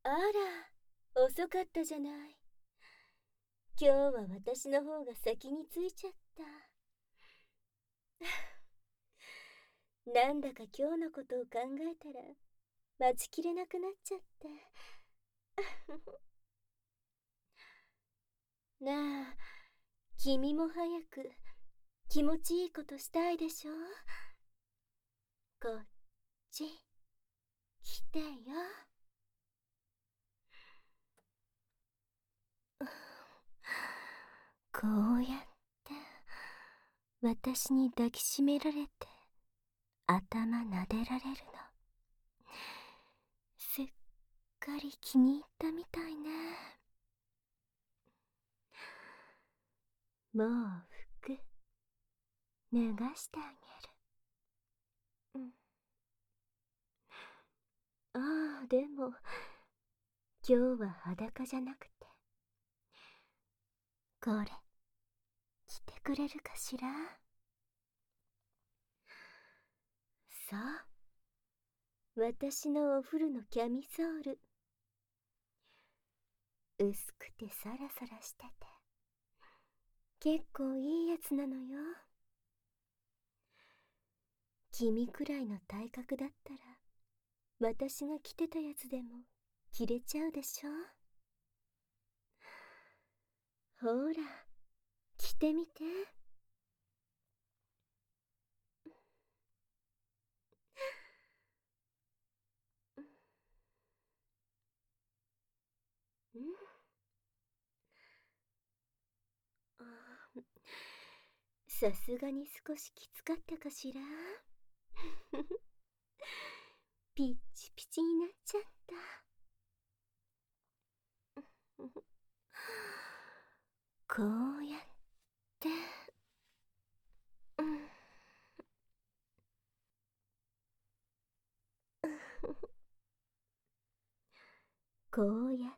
あら、遅かったじゃない。今日は私の方が先に着いちゃった。なんだか今日のことを考えたら待ちきれなくなっちゃって。なあ、君も早く気持ちいいことしたいでしょ。こっち来てよ。こうやって私に抱きしめられて頭撫でられるの、すっかり気に入ったみたいね。もう服脱がしてあげる。ああ、でも今日は裸じゃなくて、これ着てくれるかしら。そう、私のお風呂のキャミソール、薄くてサラサラしてて結構いいやつなのよ。君くらいの体格だったら私が着てたやつでも着れちゃうでしょ。ほら、着てみて。うん、あー、さすがに少しきつかったかしら。ピッチピチになっちゃった。こうやって、うん、こうやって、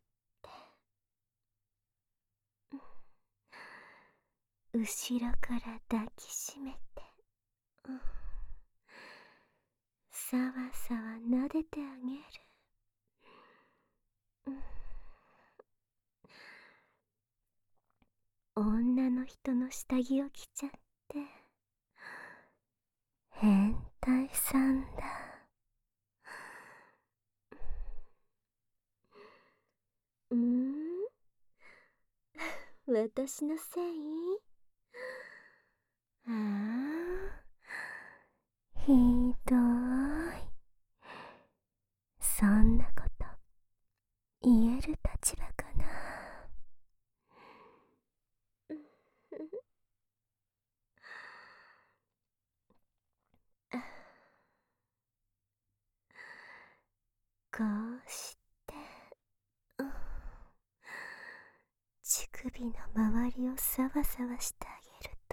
後ろから抱きしめて、うん、さわさわ撫でてあげる。うん、女の人の下着を着ちゃって変態さんだ。うん、私のせい？ああ、ひどい。そんなこと言える立場かな。こうして、うん、乳首の周りをサワサワしてあげる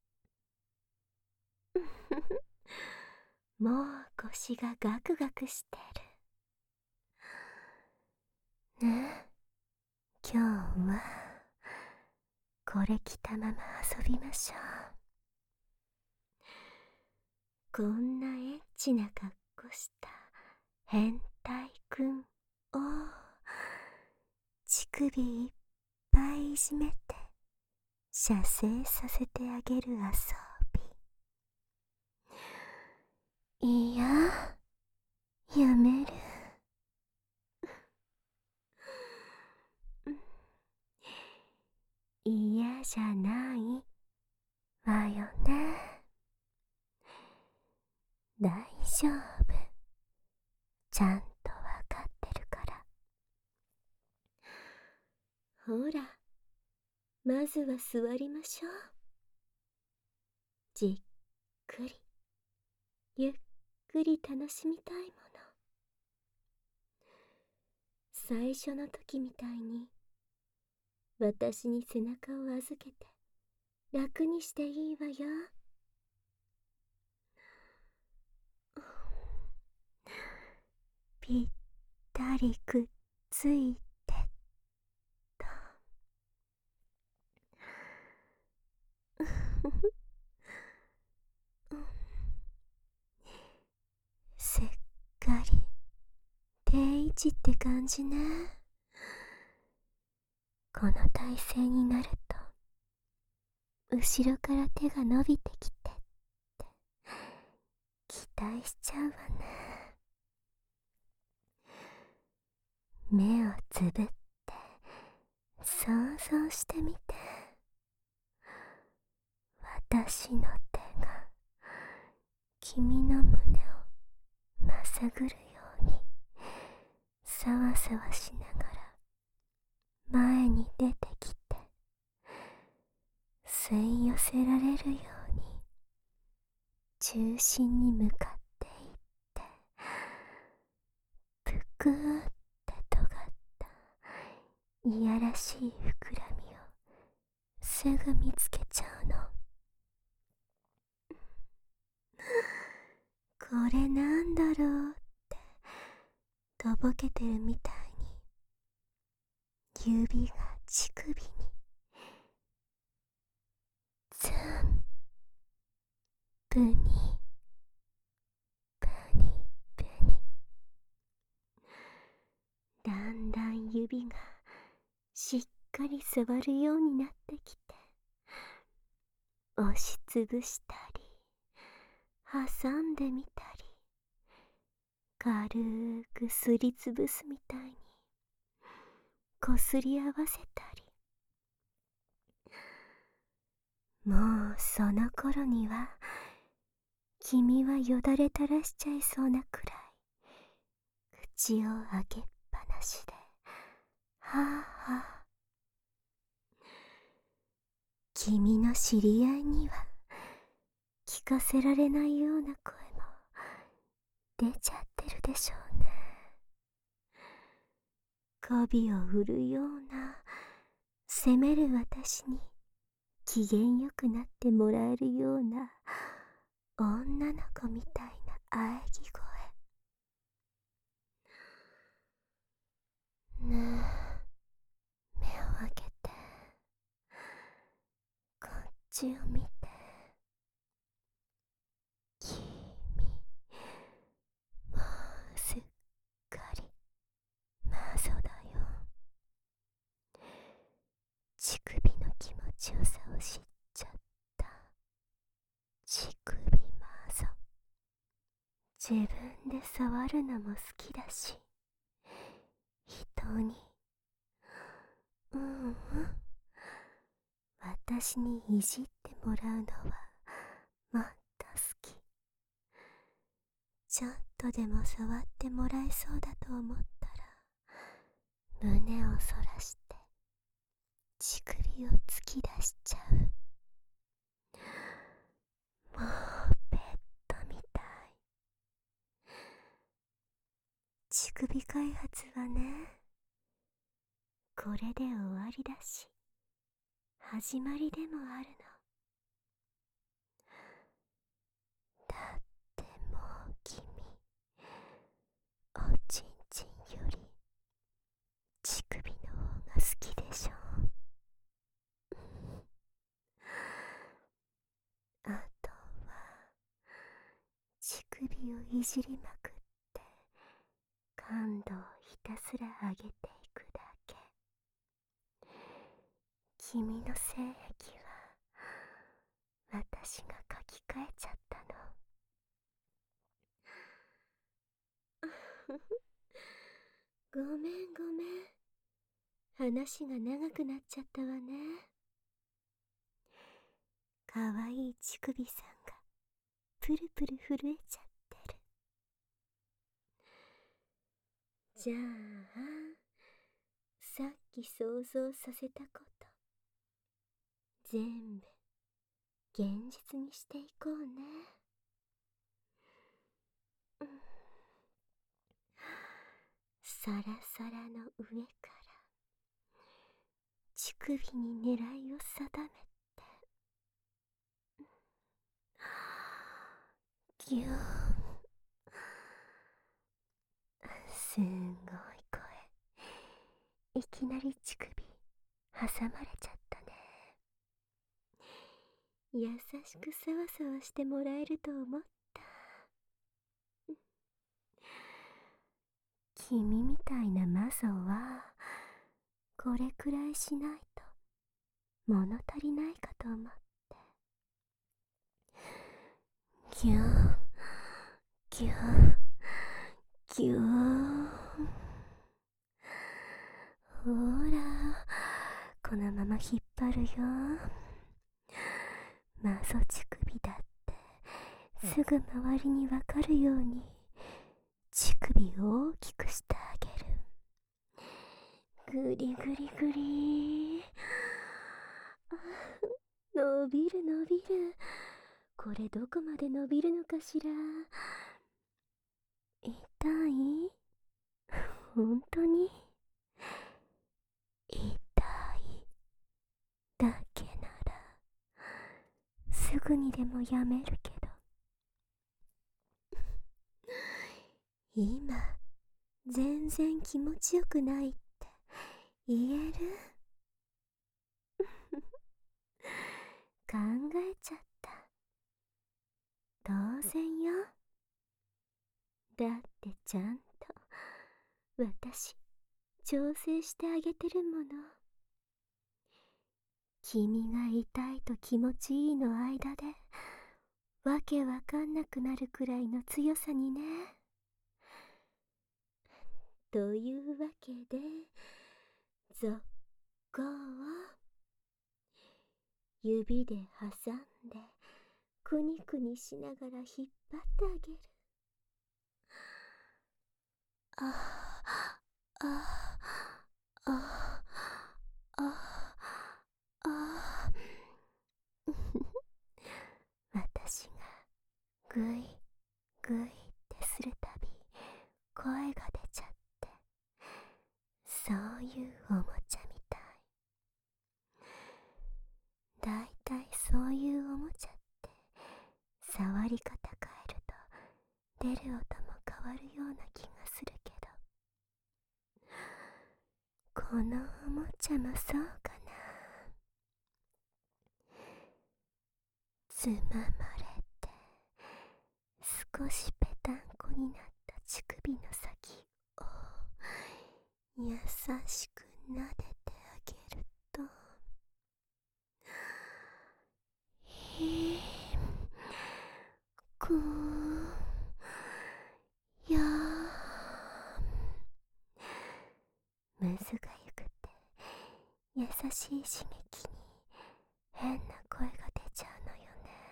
ともう腰がガクガクしてるね。今日はこれ着たまま遊びましょう。こんなエッチな格好した変態くんを乳首いっぱいいじめて射精させてあげる遊び。いや、やめる。嫌じゃないわよね。大丈夫、ちゃんとわかってるから。ほら、まずは座りましょう。じっくりゆっくり楽しみたいもの。最初の時みたいに私に背中を預けて楽にしていいわよ。ぴったりくっついてと。せっかり手いっチって感じね。この体勢になると後ろから手が伸びてきてって期待しちゃうわね。目をつぶって想像してみて。私の手が君の胸をまさぐるようにさわさわしながら前に出てきて、吸い寄せられるように中心に向かっていって、ぷくーって尖ったいやらしい膨らみをすぐ見つけちゃうの。これなんだろうってとぼけてるみたいに指が乳首にツン、プニプニプニ。だんだん指がしっかり触るようになってきて、押しつぶしたり挟んでみたり、軽くすりつぶすみたいにこすり合わせたり。もうその頃には君はよだれ垂らしちゃいそうなくらい口を開けっぱなしではあはあ。君の知り合いには聞かせられないような声も出ちゃってるでしょうね。媚びを売るような責める私に機嫌よくなってもらえるような女の子みたいな喘ぎ声。ねえ、目を開けてこっちを見て。君もうすっかり魔女だよ。乳首の気持ちよさを知っちゃった乳首魔女。自分で触るのも好きだし、人に私にいじってもらうのはもっと好き。ちょっとでも触ってもらえそうだと思ったら胸をそらして乳首を突き出しちゃう。もうペットみたい。乳首開発はね、これで終わりだし始まりでもあるの。だってもう君、おちんちんより乳首の方が好きでしょ。あとは乳首をいじりまくって感度をひたすら上げていくだけ。君の性癖は私が書き換えちゃったの。ごめんごめん、話が長くなっちゃったわね。かわいい乳首さんがプルプル震えちゃってる。じゃあさっき想像させたこと全部現実にしていこうね。サラサラの上から乳首に狙いを定めて、ギューン。すんごい声。いきなり乳首挟まれちゃったね。優しくさわさわしてもらえると思った。 君みたいな魔女はこれくらいしないと物足りないかと思って。ギューギューギュー。ほら、このまま引っ張るよ。魔女乳首だってすぐ周りにわかるように乳首を大きくしてあげる。グリグリグリ。伸びる伸びる。これどこまで伸びるのかしら。痛い？本当に痛いだけならすぐにでもやめるけど、今全然気持ちよくないって言える？考えちゃった。当然よ。だってちゃんと私調整してあげてるもの。君が痛いと気持ちいいの間でわけわかんなくなるくらいの強さにね。というわけで続行を指で挟んでくにくにしながら引っ張ってあげる。ああああああ。私がグイグイってするたび声が出ちゃって、そういうおもちゃみたい。だいたいそういうおもちゃって触り方変えると出る音も変わるような気がするけど、このおもちゃもそうかな。つままれて少しぺたんこになった乳首の先を優しく撫でてあげると、くーやー、むずがゆくて優しい刺激に変な声が出ちゃうのよ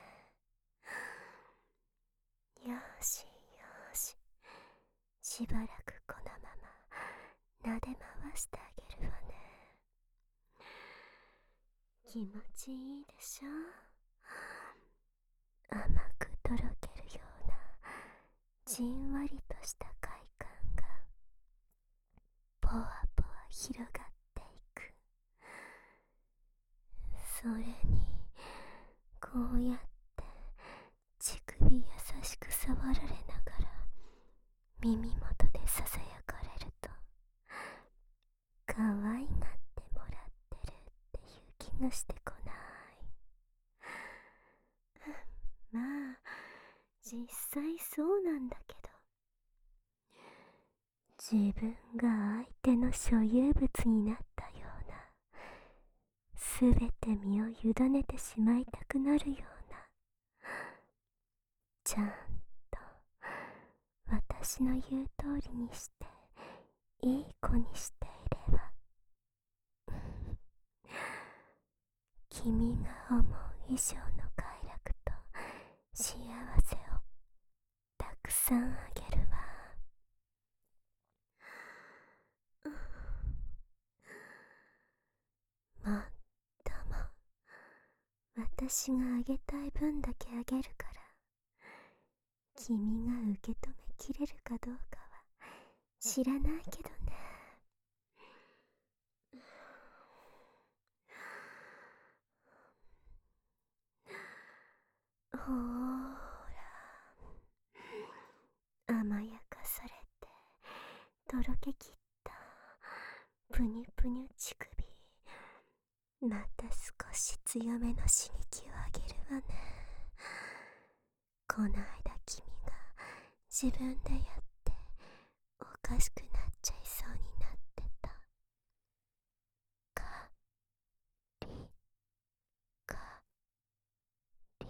ね。よしよし、しばらくこのまま撫で回してあげるわね。気持ちいいでしょ。甘くとろけるようなじんわりとした快感がぽわぽわ広がっていく。それにこうやって乳首優しく触られながら耳元でささやかれると、可愛がってもらってるっていう気がしてこない？まあ実際そうなんだけど、自分が相手の所有物になったような、すべて身を委ねてしまいたくなるような、ちゃんと私の言う通りにしていい子にしていれば君が思う以上の快楽と幸せをたくさんあげるわ。もっとも私があげたい分だけあげるから、君が受け止めきれるかどうかは知らないけどね。ほーら、甘やかされてとろけきったぷにゅぷにゅ乳首、また少し強めの刺激をあげるわね。この間君が自分でやっておかかしくなっちゃいそうになってた。かりかり。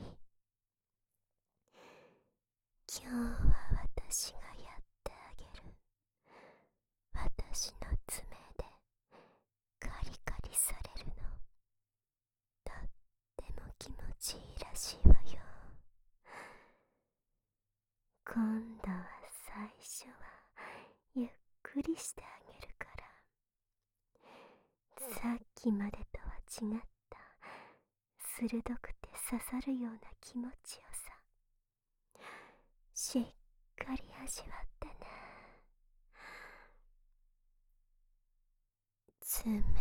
今日は私がやってあげる。私の爪でカリカリされるの、とっても気持ちいいらしいわよ。今度は最初はゆっくりしてあげるから、さっきまでとは違った鋭くて刺さるような気持ちよさ、しっかり味わってね。爪が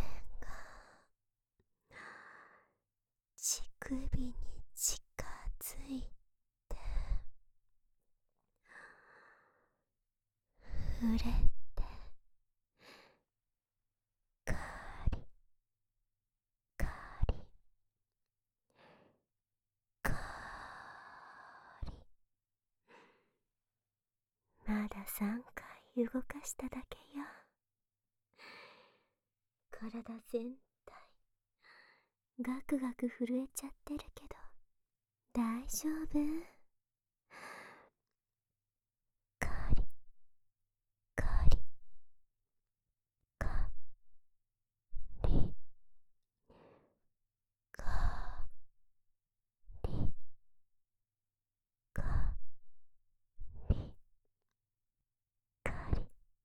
乳首に近づいて触れて、カリカリカリ。まだ3回動かしただけよ。体全体ガクガク震えちゃってるけど大丈夫？カリカリカリカリカリカリ。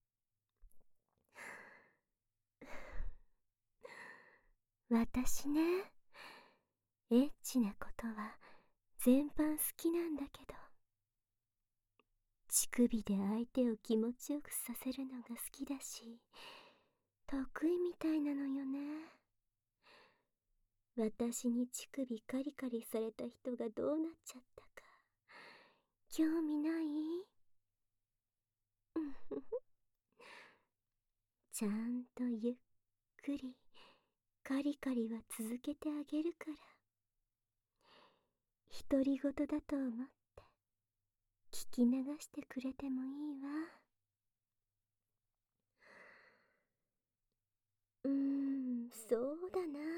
私ね、エッチなことは全般好きなんだけど、乳首で相手を気持ちよくさせるのが好きだし、得意みたいなのよね。私に乳首カリカリされた人がどうなっちゃったか興味ない？うんふふ。ちゃんとゆっくりカリカリは続けてあげるから、独り言だと思って聞き流してくれてもいいわ。そうだな。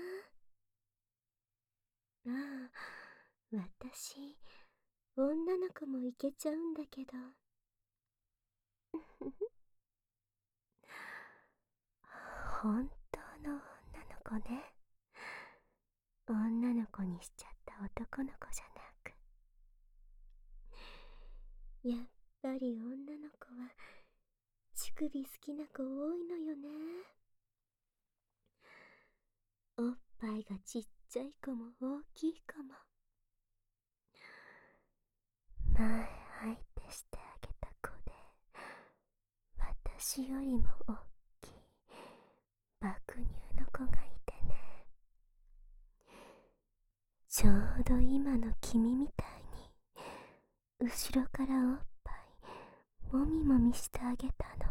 ああ、私女の子もいけちゃうんだけど。本当の女の子ね。女の子にしちゃった男の子じゃなく、やっぱり女の子は乳首好きな子多いのよね。おっぱいがちっちゃい子も大きい子も。前相手してあげた子で私よりも大きい爆乳の子がいてね、ちょうど今の君みたいに後ろからおっぱいもみもみしてあげたの。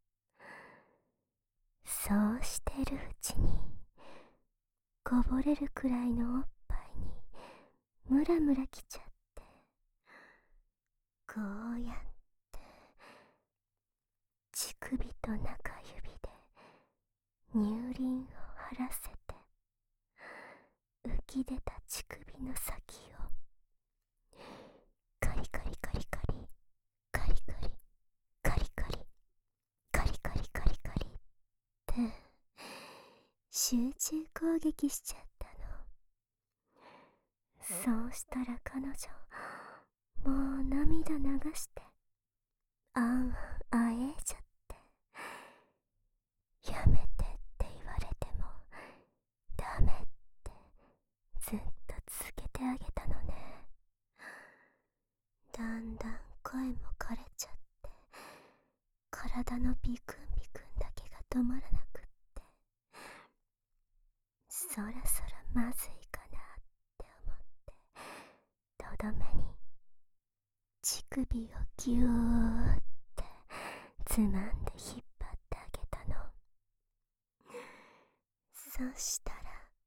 そうしてるうちにこぼれるくらいのおっぱいにムラムラきちゃって、こうやって乳首と中指で乳輪を張らせて、浮き出た乳首の先をカリカリカリカリカリカリカリカリカリカリカリカリって集中攻撃しちゃったの。そうしたら彼女もう涙流してあんあえちゃって、やめてって言われてもダメってずっと続けてあげたのね。だんだん声も枯れちゃって、体のビクンビクンだけが止まらなくって、そろそろまずいかなって思って、とどめに乳首をギューってつまんで引っ張ってあげたの。そしたら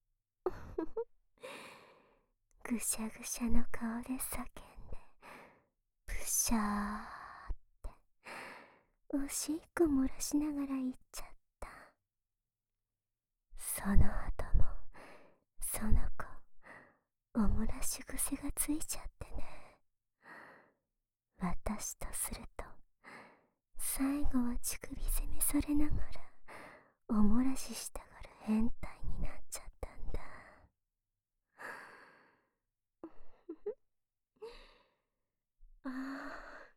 ぐしゃぐしゃの顔で叫んでプシャーっておしっこ漏らしながら言っちゃった。その後もその子お漏らし癖がついちゃってね。私とすると最後は乳首攻めされながらお漏らししたがる変態になっちゃったんだ。ああ、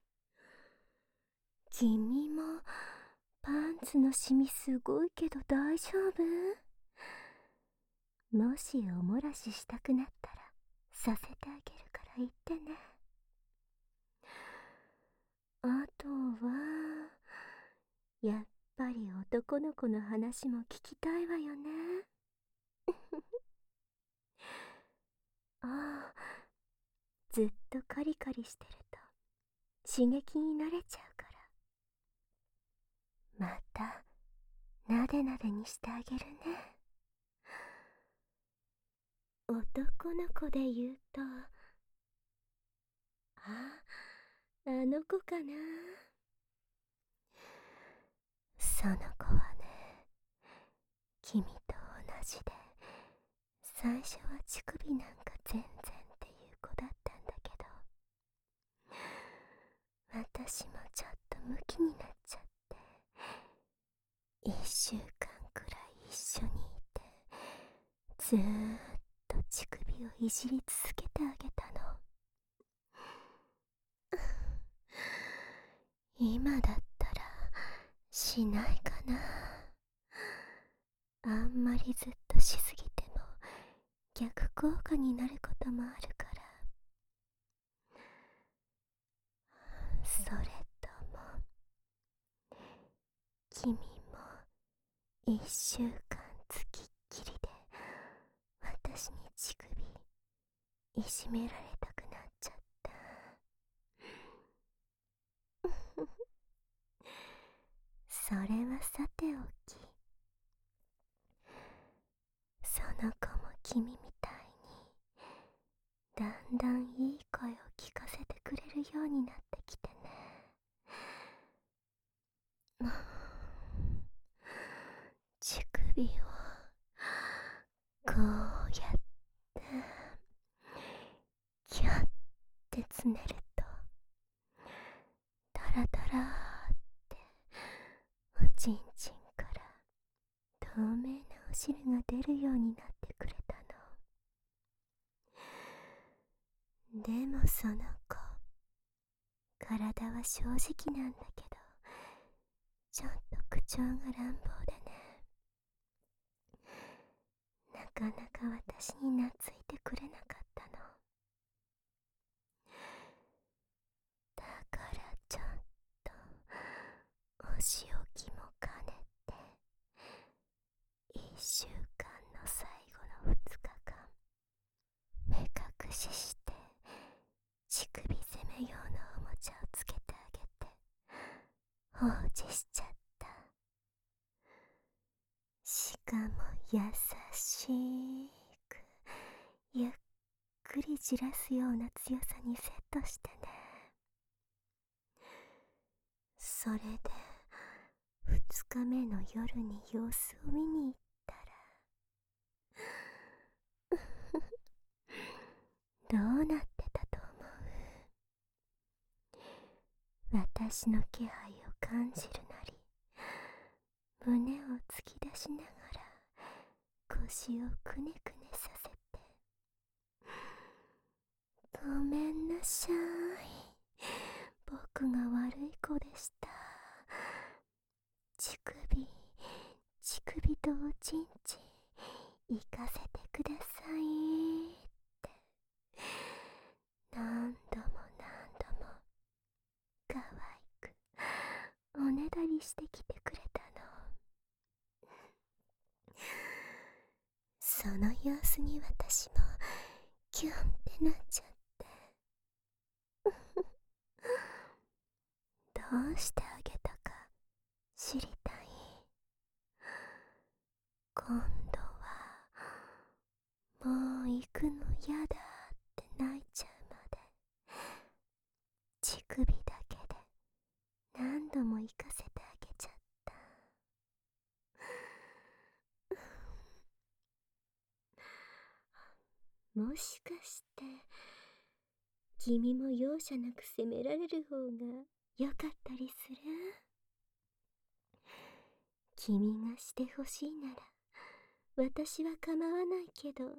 君もパンツのシミすごいけど大丈夫？もしお漏らししたくなったらさせてあげるから言ってね。あとはやっぱり男の子の話も聞きたいわよね。ああ、ずっとカリカリしてると刺激に慣れちゃうから、またなでなでにしてあげるね。男の子で言うと、あの子かな。その子はね、君と同じで最初は乳首なんか全然っていう子だったんだけど、私もちょっとムキになっちゃって、1週間くらい一緒にいてずーっと乳首をいじり続けてあげたの。今だったらしないかな。あんまりずっとしすぎても逆効果になることもあるから。それとも君も1週間つきっきりで私に乳首いじめられたくなっちゃった。それはさておき、その子も君みたいにだんだんいい声を聞かせてくれるようになってきてね。乳首をこうやってキャッてつねるとダラダラーっておちんちんから透明なお汁が出るようになってくれたの。でもその子、体は正直なんだけどちょっと口調が乱暴でね、なかなか私に懐いてくれなかったの。だからちょっとお仕置きも兼ねて1週間の最後の2日間目隠しして乳首攻め用のおもちゃをつけてあげて放置しちゃった。しかも優しくゆっくりじらすような強さにセットしてね。それで2日目の夜に様子を見に行ったらどうなってたと思う？私の気配を感じるなり胸を突き出しながら腰をくねくねさせて、ごめんなさい、僕が悪い子でした。乳首とおちんちん行かせてくださいって何度も何度も可愛くおねだりしてきてくれたの。その様子に私もキュンってなっちゃって、どうしてあげたか知りたい？今度はもう行くのやだって泣いちゃうまで乳首だけで何度も行かせてもしかして君も容赦なく責められる方が良かったりする？君がしてほしいなら私は構わないけど。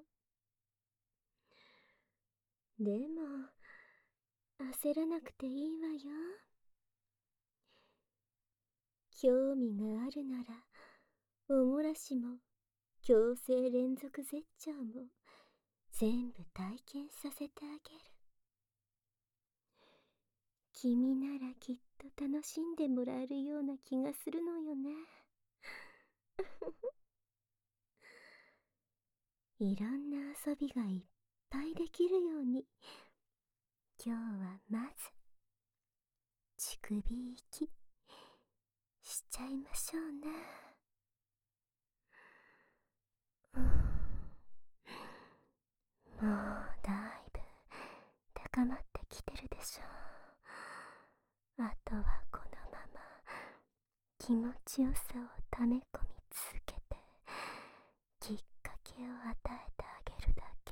でも焦らなくていいわよ。興味があるならおもらしも強制連続絶頂も全部体験させてあげる。君ならきっと楽しんでもらえるような気がするのよね。いろんな遊びがいっぱいできるように、今日はまず乳首息しちゃいましょうね。もうだいぶ高まってきてるでしょう。あとはこのまま気持ちよさを溜め込み続けてきっかけを与えてあげるだけ。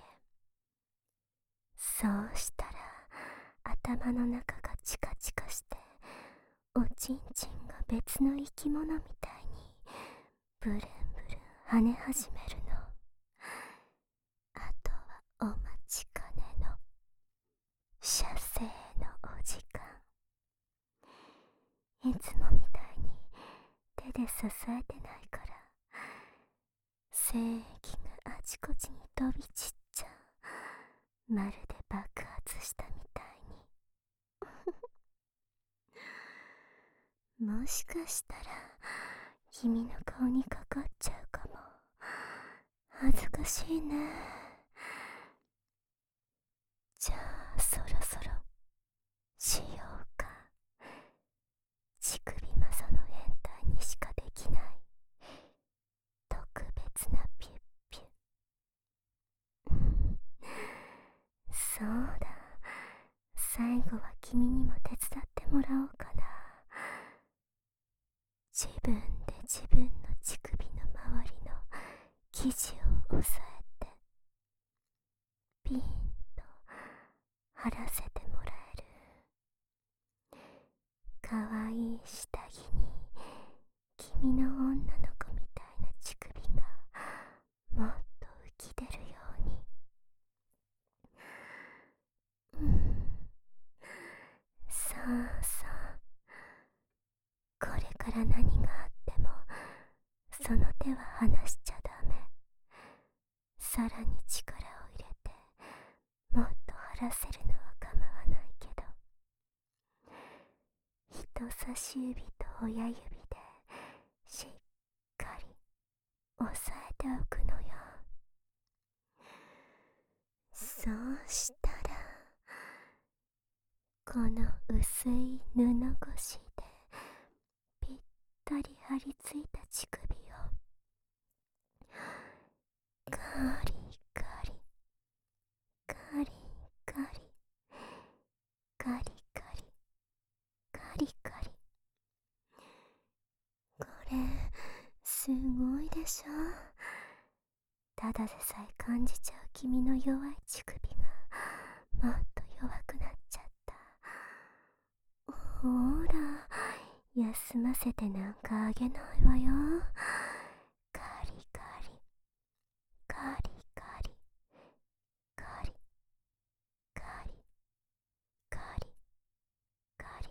そうしたら頭の中がチカチカしておちんちんが別の生き物みたいにブルンブルン跳ね始めるの。あとはお待ちかねの射精のお時間。いつもみたいに手で支えてないから精液があちこちに飛び散っちゃう。まるで爆発したみたいに。もしかしたら君の顔にかかっちゃうかも。恥ずかしいね。じゃあそろそろしようか。乳首マサの変態にしかできない特別なピュッピュ。そうだ、最後は君にも手伝ってもらおうかな。自分で自分の乳首の周りの生地を押さえてピーンと張らせてもらえる。かわいい下着に君の女の子みたいな乳首がもっと浮き出るように。そうそう、これから何があってもその手は離しちゃダメ。さらに力を入れてもっと張らせるのは構わないけど、人差し指と親指でしっかり押さえておくのよ。そうしたらこの薄い布越しでぴったり張り付いた乳首をガリガリガリガリガリガリガリガリ。これすごいでしょ。ただでさえ感じちゃう君の弱い乳首がもっと弱くなっちゃった。ほら休ませてなんかあげないわよ。ガリガリガリガリガリガリガリガリ。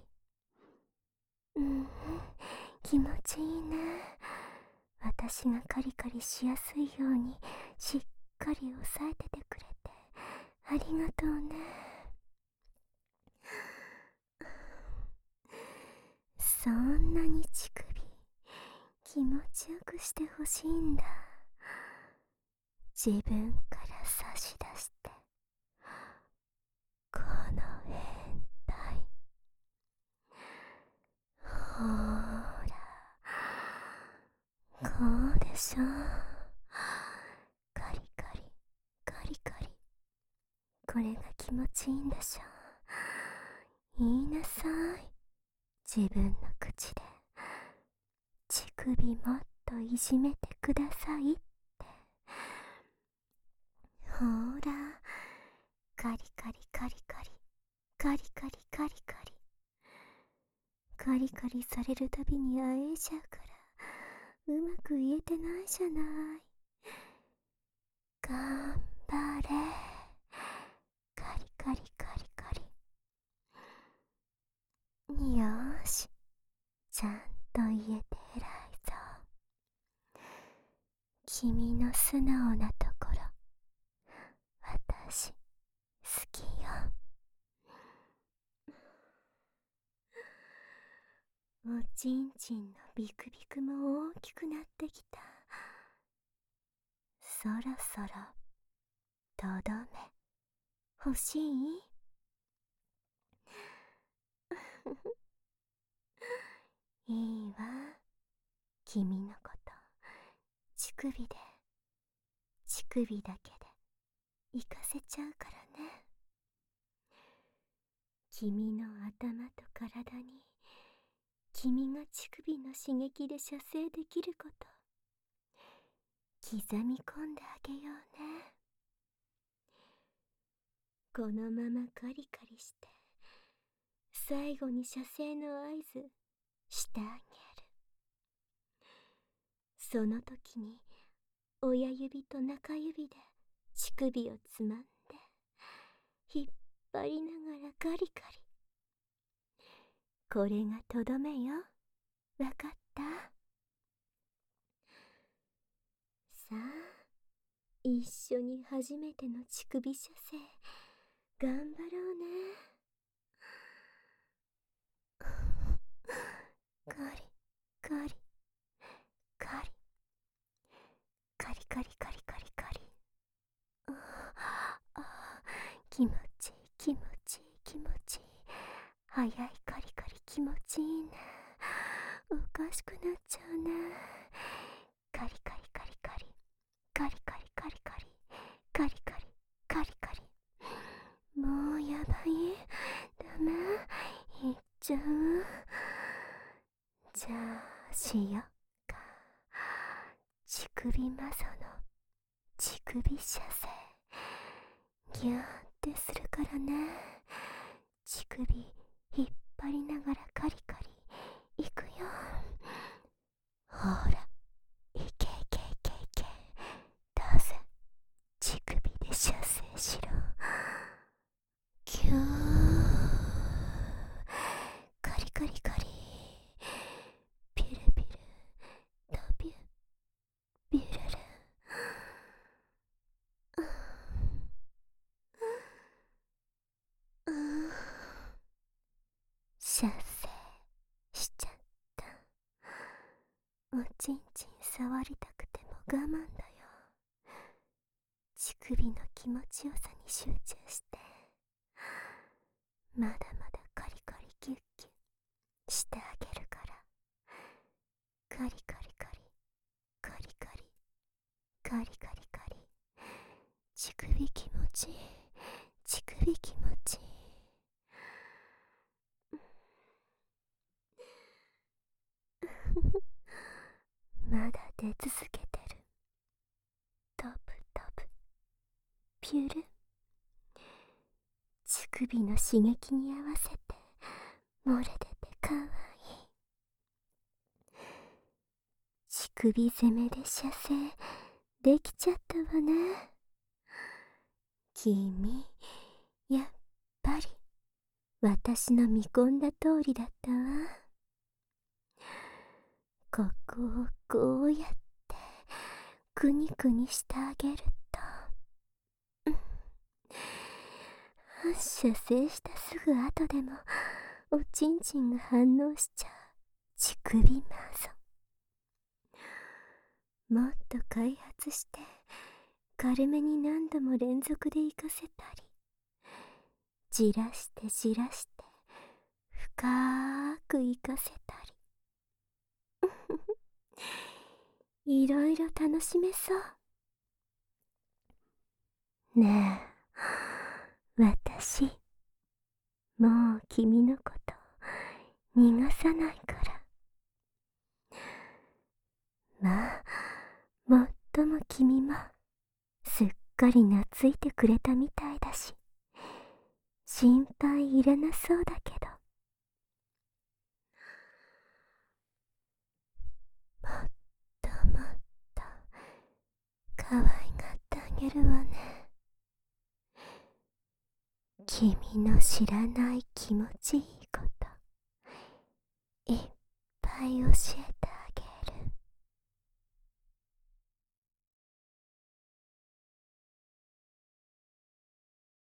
気持ちいいね。私がカリカリしやすいようにしっかり押さえててくれてありがとうね。そんなに乳首気持ちよくしてほしいんだ。自分から差し出してこの変態。ほーらこうでしょ。カリカリカリカリ。これが気持ちいいんでしょ。言いなさい、自分の口で。乳首もっといじめてくださいって。ほらカリカリカリカリ、カリカリカリカリ、カリカリされるたびにあえいちゃうからうまく言えてないじゃない。頑張れ。カリカリカリカリ。よーし、ちゃんと言えて偉いぞ。君の素直なところ、私好きよ。おちんちんのビクビクも大きくなってきた。そろそろとどめ欲しい？いいわ。君のこと乳首だけで行かせちゃうからね。君の頭と体に君が乳首の刺激で射精できること刻み込んであげようね。このままカリカリして最後に射精の合図してあげる。その時に親指と中指で乳首をつまんで引っ張りながらカリカリ。これがとどめよ。わかった？さあ、一緒に初めての乳首射精頑張ろうね。カリカリカリカリカリカリカリカリ。気持ちいい気持ちいい気持ちいい。早いカリカリ気持ちいいね。おかしくなっちゃうね。カリカリカリカリカリカリカリカリカリカリカリカリ。もうやばい。ダメ。いっちゃう。じゃあしよっか。乳首マゾの乳首射精ギャーってするからね。乳首引っ張りながらカリカリいくよ。ほら、いけいけいけいけ。どうせ乳首で射精しろ。キューカリカリカリピュルピュルとビュビュルル。射精しちゃった。おちんちん触りたくても我慢だよ。乳首の気持ちよさに集中してまだまだカリカリキュッキュしてあげるから。カリカリカリカリカリカリカリカリ。乳首気持ちいい。乳首気持ちいい。まだ出続けてる。トブトブピュル。乳首の刺激に合わせて漏れ出てかわいい。乳首攻めで射精できちゃったわね。君やっぱり私の見込んだ通りだったわ。ここをこうやってくにくにしてあげると、射精したすぐ後でもおちんちんが反応しちゃう乳首マゾ。もっと開発して軽めに何度も連続で行かせたり、じらしてじらして深く行かせたり、いろいろ楽しめそう。ねえ、私もう君のこと逃がさないから。まあ、もっとも君もすっかり懐いてくれたみたいだし、 心配いらなそうだけど。もっともっと可愛がってあげるわね。君の知らない気持ちいいこといっぱい教え